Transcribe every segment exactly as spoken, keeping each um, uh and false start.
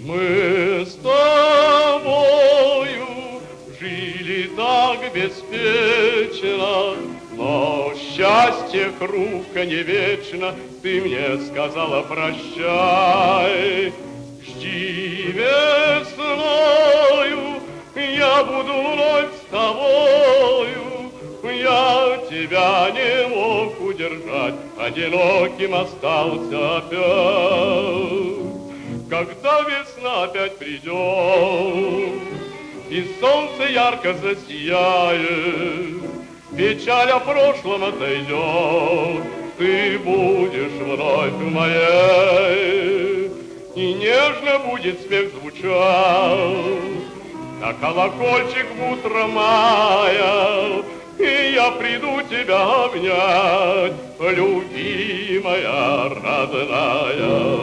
Мы с тобою жили так беспечно, но счастье хрупко не вечно. Ты мне сказала прощай. Жди весною, я буду вновь с тобою. Я тебя не мог удержать, одиноким остался опять. Когда весна опять придет, и солнце ярко засияет, печаль о прошлом отойдет, ты будешь вновь моей, и нежно будет смех звучать на колокольчик в утро мая, и я приду тебя обнять, любимая, родная.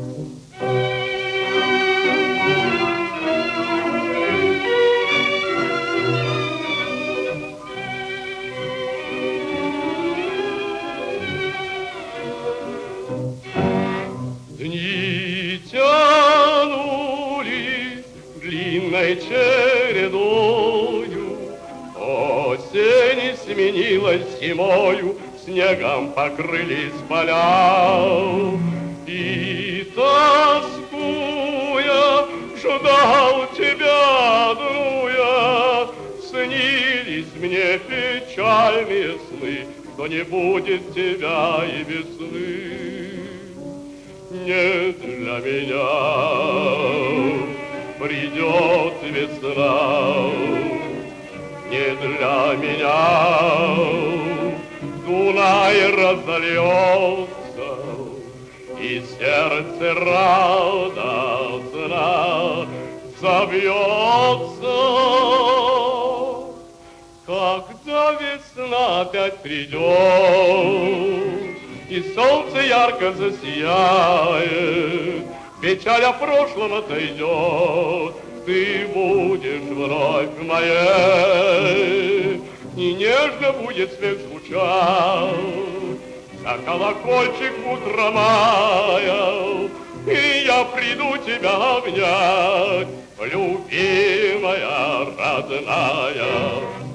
Дни тянулись длинной чередою, осень сменилась зимою, снегом покрылись поля. И тоскуя, ждал тебя, дуя, снились мне печальные сны, что не будет тебя и весны. Не для меня придет весна, не для меня Дунай разольется, и сердце радостно забьется. Когда весна опять придет, и солнце ярко засияет, печаль о прошлом отойдет, ты будешь вновь моей, и нежно будет смех звучать на колокольчик в утро мая, и я приду тебя обнять, любимая, родная.